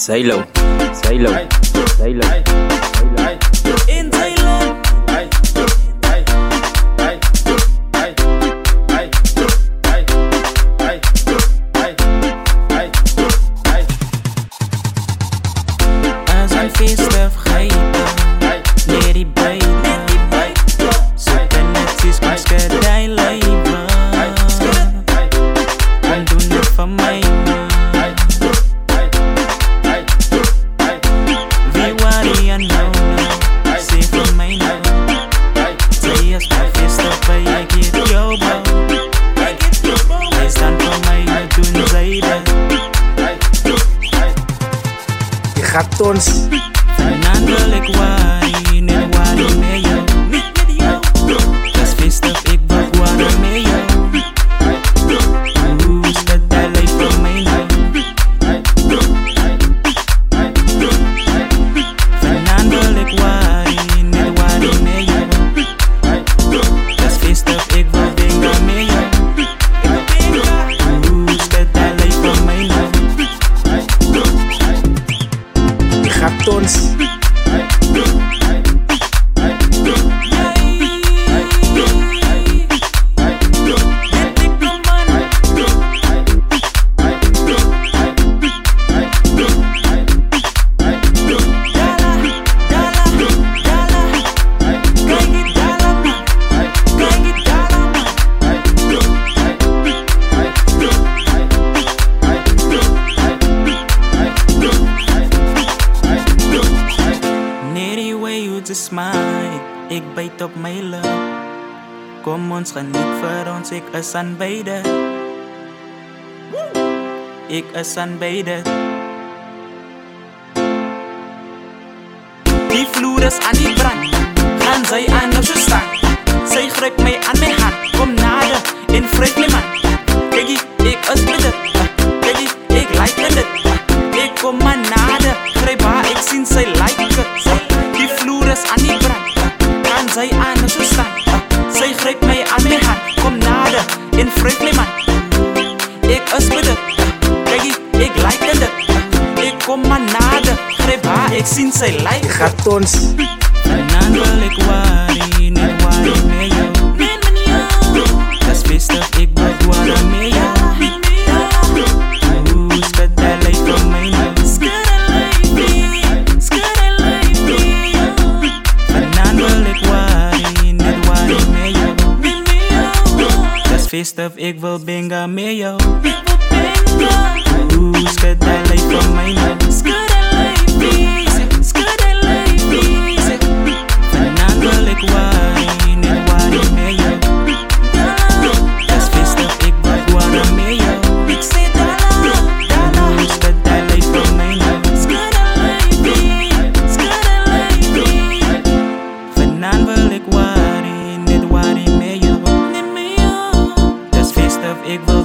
Silo, Silo, Silo, In Thailand. As een feestdag geiten, leer die beiden. Zoeken het is ons gedij leven. En doen het van mij. Wie worry en nou, zeg van mij nou. Zij is mijn feestdag bij ik geef jou bouw. Hij staan van mij, doen zij dat. Je gaat ons. Fernando ik worry, niet worry met jou. Dat is feestdag, ik wil worry met jou. Hoe is dat hij leeft van mij nou? Fernando ik worry, niet worry met jou. Dat is feestdag, ik wil dingen met jou. Hoe is dat hij leeft van mij nou? Je gaat ons. Smile, ik bijt op mijn lip. Kom ons geniet voor ons, ik is aan beide. Ik is aan beide. Die vloer is aan die brand, gaan zij aan op zo staan. Zij grijpt mij aan mijn hand, kom nader en vreet mij man. Kijk ik is bitter, kijk ik like het. Ik kom maar nader, grijp haar, ik zie zij like het. Die vloer is aan die brand, gaan zij aan zo staan. Zij grijpt mij aan mijn hand, kom nader en vreet mij man. Ik is bitter, kijk ik like het. Ik kom maar nader, grijp haar, ik zie zij like het. Je gaat ons. Fernando ik worry, niet worry met jou. Dat is feestdag, ik wil worry met jou. Hoe is dat hij leeft van mij nou? Feestdag, ik wil binga met jou. Hoe is dat hij leeft van mij nou? Fernando, ik worry, niet worry met jou. Dat is feestdag, ik wil worry met jou. Hoe is dat hij leeft van mij nou? Fernando, ik worry, niet worry met jou. Ik wil